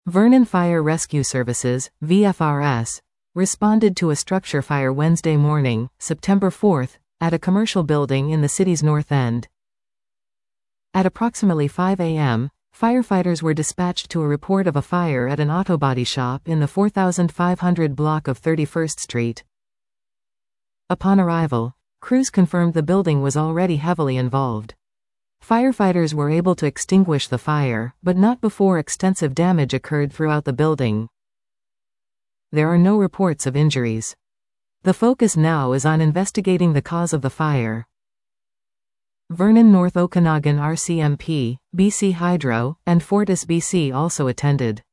Vernon Fire Rescue Services, VFRS, responded to a structure fire Wednesday morning, September 4, at a commercial building in the city's North End. At approximately 5 a.m., firefighters were dispatched to a report of a fire at an auto body shop in the 4500 block of 31st Street. Upon arrival, crews confirmed the building was already heavily involved. Firefighters were able to extinguish the fire, but not before extensive damage occurred throughout the building. There are no reports of injuries. The focus now is on investigating the cause of the fire. Vernon North Okanagan RCMP, BC Hydro, and Fortis BC also attended.